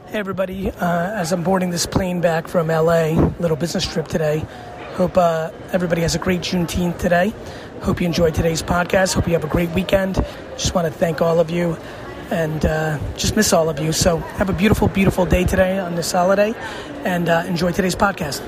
Hey everybody, as I'm boarding this plane back from LA, little business trip today, hope everybody has a great Juneteenth today. Hope you enjoyed today's podcast. Hope you have a great weekend. Just want to thank all of you and just miss all of you. So have a beautiful, beautiful day today on this holiday and enjoy today's podcast.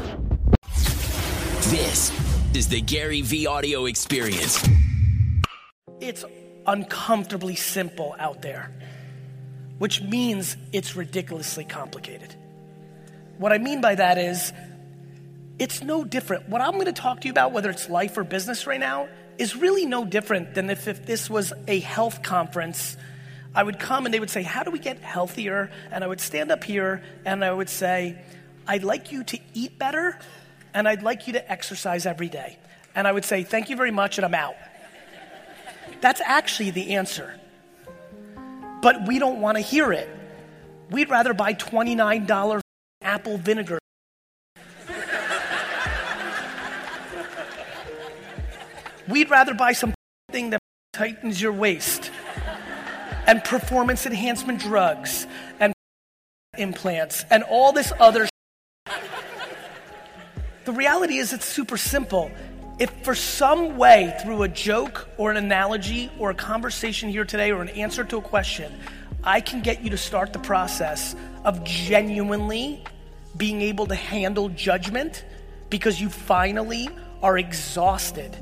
This is the Gary V Audio Experience. It's uncomfortably simple out there, which means it's ridiculously complicated. What I mean by that is, it's no different. What I'm going to talk to you about, whether it's life or business right now, is really no different than if this was a health conference. I would come and they would say, how do we get healthier? And I would stand up here and I would say, I'd like you to eat better and I'd like you to exercise every day. And I would say, thank you very much, and I'm out. That's actually the answer. But we don't want to hear it. We'd rather buy $29 apple vinegar. We'd rather buy some thing that tightens your waist and performance enhancement drugs and implants and all this other. The reality is it's super simple. If for some way, through a joke or an analogy or a conversation here today or an answer to a question, I can get you to start the process of genuinely being able to handle judgment because you finally are exhausted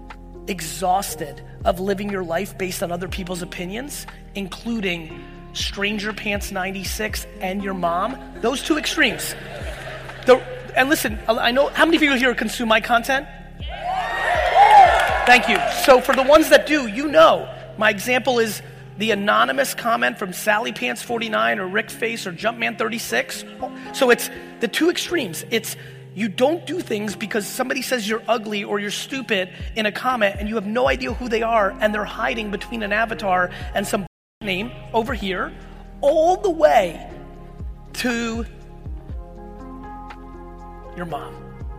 of living your life based on other people's opinions, including Stranger Pants 96 and your mom, those two extremes. And listen, I know, how many people here consume my content? Thank you. So for the ones that do, you know, my example is the anonymous comment from Sally Pants 49 or Rick Face or Jumpman 36. So it's the two extremes. It's you don't do things because somebody says you're ugly or you're stupid in a comment and you have no idea who they are and they're hiding between an avatar and some name over here, all the way to your mom.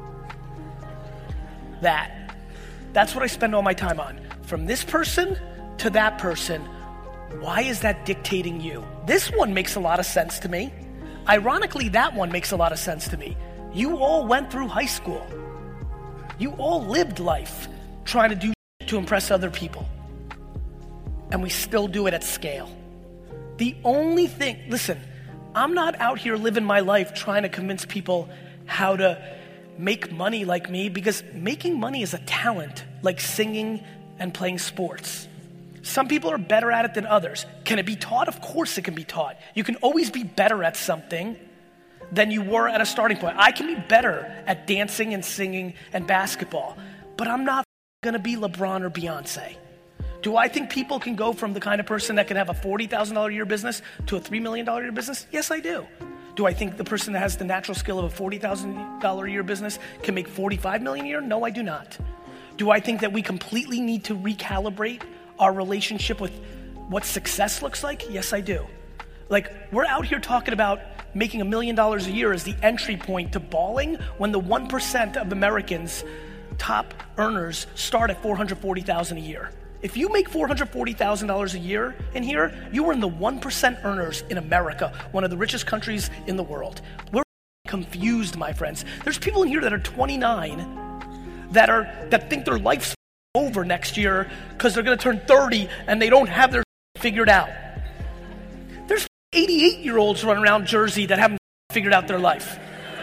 That's what I spend all my time on. From this person to that person, why is that dictating you? This one makes a lot of sense to me. Ironically, that one makes a lot of sense to me. You all went through high school. You all lived life trying to do to impress other people. And we still do it at scale. The only thing, listen, I'm not out here living my life trying to convince people how to make money like me, because making money is a talent, like singing and playing sports. Some people are better at it than others. Can it be taught? Of course it can be taught. You can always be better at something than you were at a starting point. I can be better at dancing and singing and basketball, but I'm not going to be LeBron or Beyonce. Do I think people can go from the kind of person that can have a $40,000 a year business to a $3 million a year business? Yes, I do. Do I think the person that has the natural skill of a $40,000 a year business can make $45 million a year? No, I do not. Do I think that we completely need to recalibrate our relationship with what success looks like? Yes, I do. Like, we're out here talking about making $1 million a year as the entry point to balling when the 1% of Americans, top earners, start at $440,000 a year. If you make $440,000 a year in here, you are in the 1% earners in America, one of the richest countries in the world. We're confused, my friends. There's people in here that are 29 that think their life's over next year because they're going to turn 30 and they don't have their figured out. There's 88-year-olds running around Jersey that haven't figured out their life.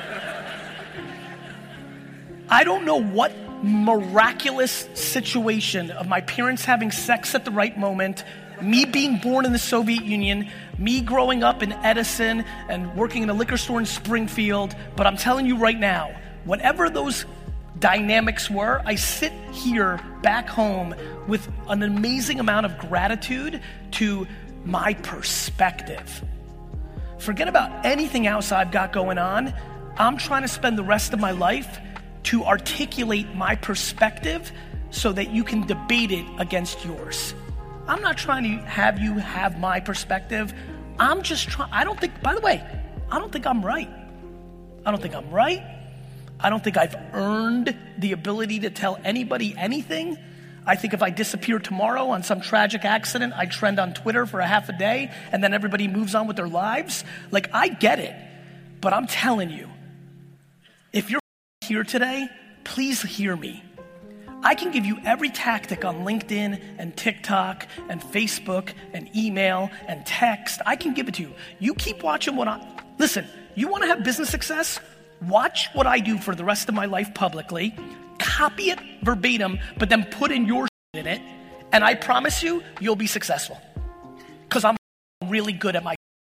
I don't know what miraculous situation of my parents having sex at the right moment, me being born in the Soviet Union, me growing up in Edison and working in a liquor store in Springfield, but I'm telling you right now, whatever those dynamics were, I sit here back home with an amazing amount of gratitude to my perspective. Forget about anything else I've got going on. I'm trying to spend the rest of my life to articulate my perspective so that you can debate it against yours. I'm not trying to have you have my perspective. I'm just trying, I don't think I'm right. I don't think I'm right. I don't think I've earned the ability to tell anybody anything. I think if I disappear tomorrow on some tragic accident, I trend on Twitter for a half a day, and then everybody moves on with their lives. Like, I get it, but I'm telling you, if you're here today, please hear me. I can give you every tactic on LinkedIn and TikTok and Facebook and email and text. I can give it to you. You keep watching listen, you want to have business success? Watch what I do for the rest of my life publicly, copy it verbatim, but then put in your in it, and I promise you, you'll be successful. Because I'm really good at my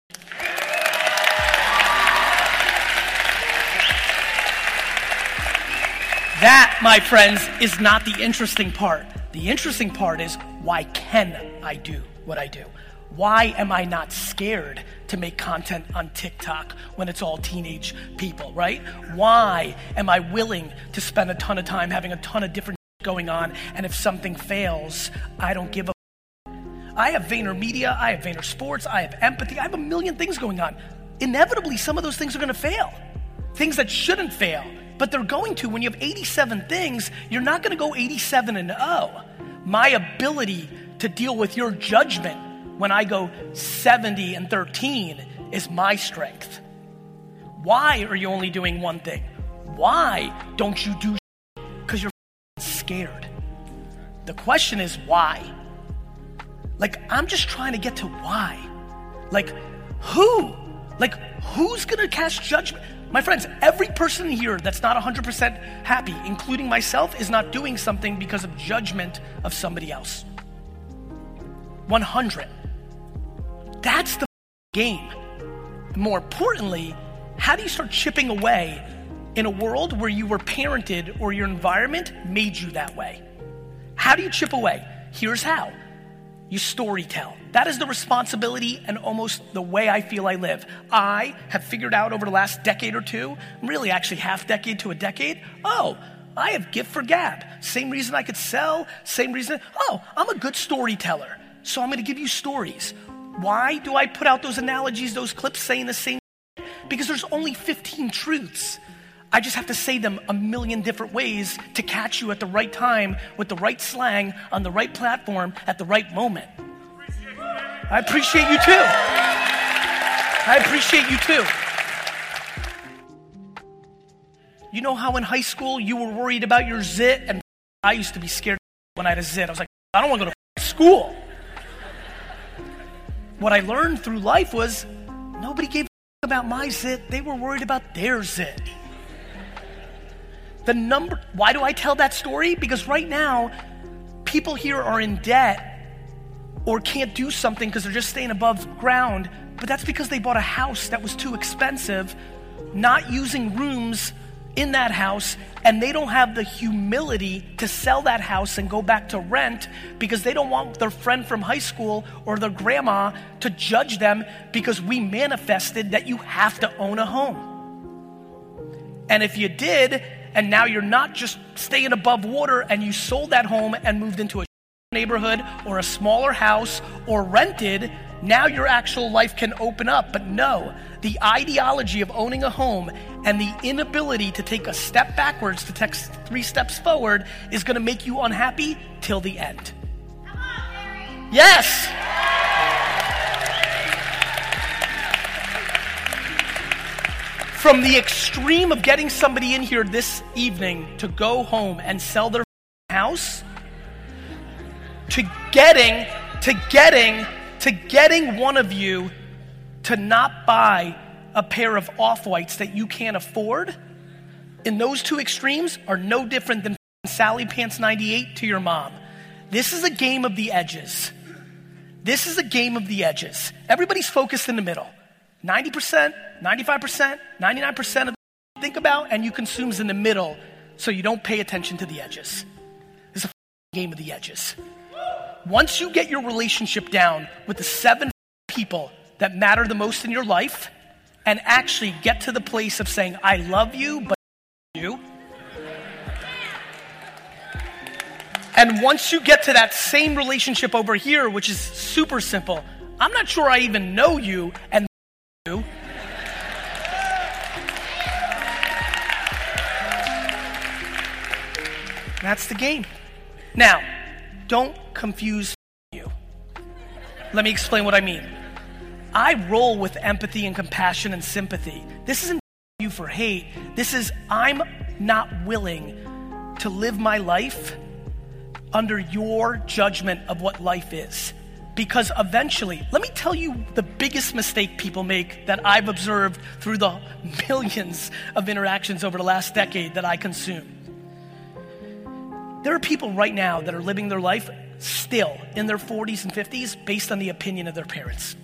That, my friends, is not the interesting part. The interesting part is, why can I do what I do? Why am I not scared to make content on TikTok when it's all teenage people, right? Why am I willing to spend a ton of time having a ton of different going on, and if something fails, I don't give a I have VaynerMedia, I have VaynerSports, I have empathy, I have a million things going on. Inevitably, some of those things are gonna fail. Things that shouldn't fail. But they're going to. When you have 87 things, you're not going to go 87-0. My ability to deal with your judgment when I go 70-13 is my strength. Why are you only doing one thing? Why don't you do because you're scared? The question is why? Like, I'm just trying to get to why. Like, who? Like, who's going to cast judgment? My friends, every person here that's not 100% happy, including myself, is not doing something because of judgment of somebody else. 100. That's the game. More importantly, how do you start chipping away in a world where you were parented or your environment made you that way? How do you chip away? Here's how. You storytell. That is the responsibility and almost the way I feel I live. I have figured out over the last decade or two, really actually half decade to a decade, I have gift for gab. Same reason I could sell, same reason, I'm a good storyteller. So I'm gonna give you stories. Why do I put out those analogies, those clips saying the same? Because there's only 15 truths. I just have to say them a million different ways to catch you at the right time with the right slang on the right platform at the right moment. I appreciate you too. I appreciate you too. You know how in high school you were worried about your zit? And I used to be scared when I had a zit. I was like, I don't want to go to school. What I learned through life was nobody gave a about my zit. They were worried about their zit. Why do I tell that story? Because right now, people here are in debt or can't do something because they're just staying above ground, but that's because they bought a house that was too expensive, not using rooms in that house, and they don't have the humility to sell that house and go back to rent because they don't want their friend from high school or their grandma to judge them because we manifested that you have to own a home. And if you did, and now you're not just staying above water and you sold that home and moved into a neighborhood or a smaller house or rented, now your actual life can open up. But no, the ideology of owning a home and the inability to take a step backwards to take 3 steps forward is gonna make you unhappy till the end. Come on, Gary. Yes! From the extreme of getting somebody in here this evening to go home and sell their house to getting one of you to not buy a pair of Off-Whites that you can't afford, in those 2 extremes are no different than Sally Pants 98 to your mom. This is a game of the edges. This is a game of the edges. Everybody's focused in the middle. 90%, 95%, 99% of the think about and you consume's in the middle, so you don't pay attention to the edges. It's a game of the edges. Once you get your relationship down with the 7 people that matter the most in your life and actually get to the place of saying, I love you, but you. And once you get to that same relationship over here, which is super simple, I'm not sure I even know you, and you. That's the game. Now, don't confuse you. Let me explain what I mean. I roll with empathy and compassion and sympathy. This isn't you for hate. This is I'm not willing to live my life under your judgment of what life is. Because eventually, let me tell you the biggest mistake people make that I've observed through the millions of interactions over the last decade that I consume. There are people right now that are living their life still in their 40s and 50s based on the opinion of their parents.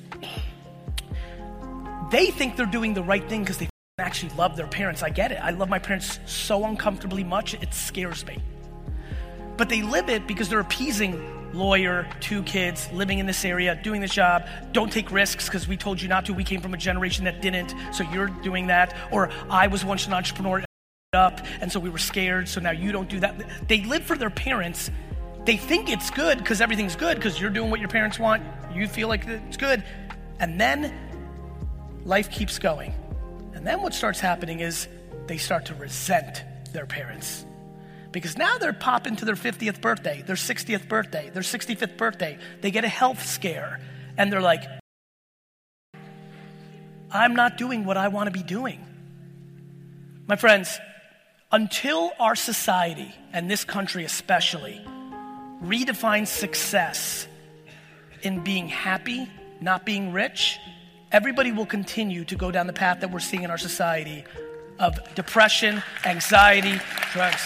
They think they're doing the right thing because they actually love their parents. I get it. I love my parents so uncomfortably much, it scares me. But they live it because they're appeasing lawyer, 2 kids, living in this area, doing this job. Don't take risks because we told you not to. We came from a generation that didn't, so you're doing that. Or I was once an entrepreneur up, and so we were scared, so now you don't do that. They live for their parents. They think it's good because everything's good because you're doing what your parents want. You feel like it's good. And then life keeps going. And then what starts happening is they start to resent their parents. Because now they're popping to their 50th birthday, their 60th birthday, their 65th birthday. They get a health scare. And they're like, I'm not doing what I want to be doing. My friends, until our society, and this country especially, redefines success in being happy, not being rich, everybody will continue to go down the path that we're seeing in our society of depression, anxiety, drugs.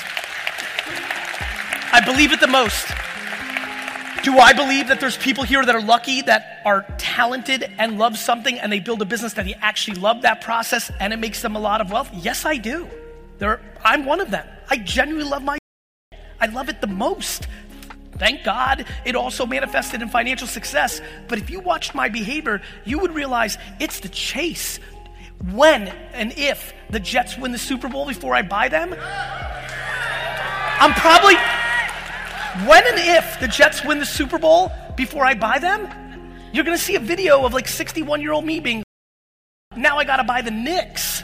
I believe it the most. Do I believe that there's people here that are lucky, that are talented and love something, and they build a business that they actually love that process and it makes them a lot of wealth? Yes, I do. I'm one of them. I genuinely love I love it the most. Thank God it also manifested in financial success. But if you watched my behavior, you would realize it's the chase. When and if the Jets win the Super Bowl before I buy them, when and if the Jets win the Super Bowl before I buy them, you're going to see a video of like 61-year-old me being, now I got to buy the Knicks.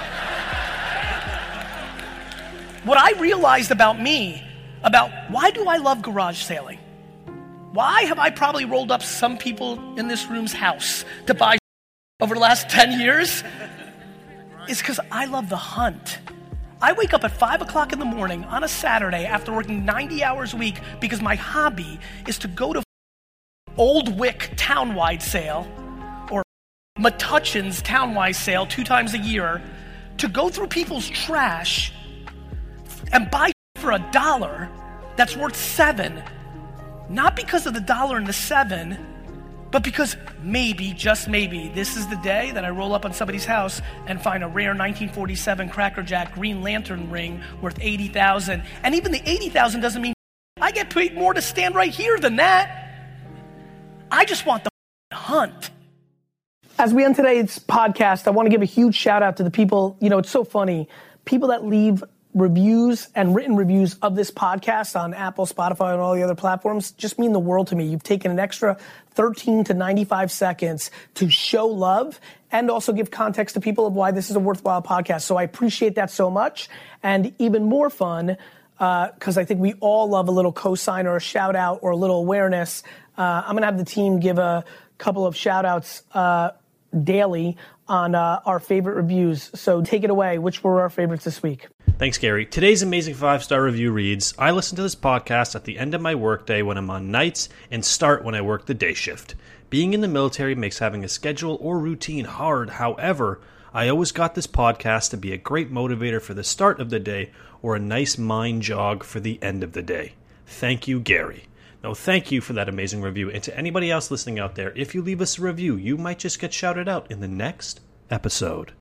What I realized about me, about why do I love garage sailing? Why have I probably rolled up some people in this room's house to buy over the last 10 years? Is because I love the hunt. I wake up at 5 o'clock in the morning on a Saturday after working 90 hours a week because my hobby is to go to Old Wick townwide sale or Metuchen's townwide sale 2 times a year to go through people's trash and buy for $1 that's worth $7, not because of the $1 and the $7, but because maybe, just maybe, this is the day that I roll up on somebody's house and find a rare 1947 Cracker Jack Green Lantern ring worth $80,000. And even the $80,000 doesn't mean I get paid more to stand right here than that. I just want the hunt. As we end today's podcast, I want to give a huge shout out to the people, it's so funny, people that leave reviews and written reviews of this podcast on Apple, Spotify, and all the other platforms just mean the world to me. You've taken an extra 13 to 95 seconds to show love and also give context to people of why this is a worthwhile podcast. So I appreciate that so much. And even more fun, because I think we all love a little cosign or a shout out or a little awareness. I'm going to have the team give a couple of shout outs daily on our favorite reviews. So take it away. Which were our favorites this week? Thanks, Gary. Today's amazing 5-star review reads, I listen to this podcast at the end of my workday when I'm on nights and start when I work the day shift. Being in the military makes having a schedule or routine hard. However, I always got this podcast to be a great motivator for the start of the day or a nice mind jog for the end of the day. Thank you, Gary. No, thank you for that amazing review. And to anybody else listening out there, if you leave us a review, you might just get shouted out in the next episode.